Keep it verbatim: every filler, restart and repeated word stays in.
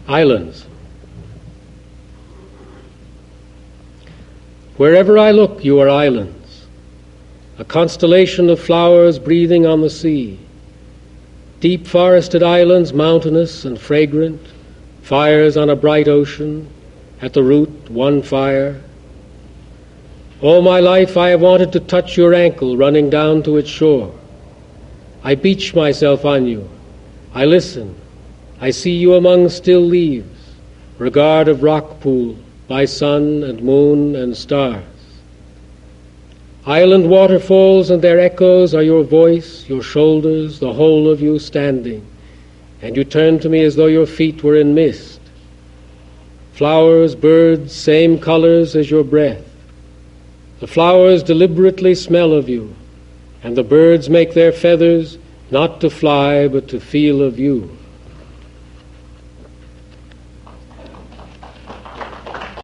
Islands. Wherever I look, you are islands, a constellation of flowers breathing on the sea, deep forested islands, mountainous and fragrant, fires on a bright ocean, at the root one fire. All my life I have wanted to touch your ankle running down to its shore. I beach myself on you, I listen, I see you among still leaves, regard of rock pool, by sun and moon and stars. Island waterfalls and their echoes are your voice, your shoulders, the whole of you standing, and you turn to me as though your feet were in mist. Flowers, birds, same colors as your breath. The flowers deliberately smell of you, and the birds make their feathers not to fly but to feel of you.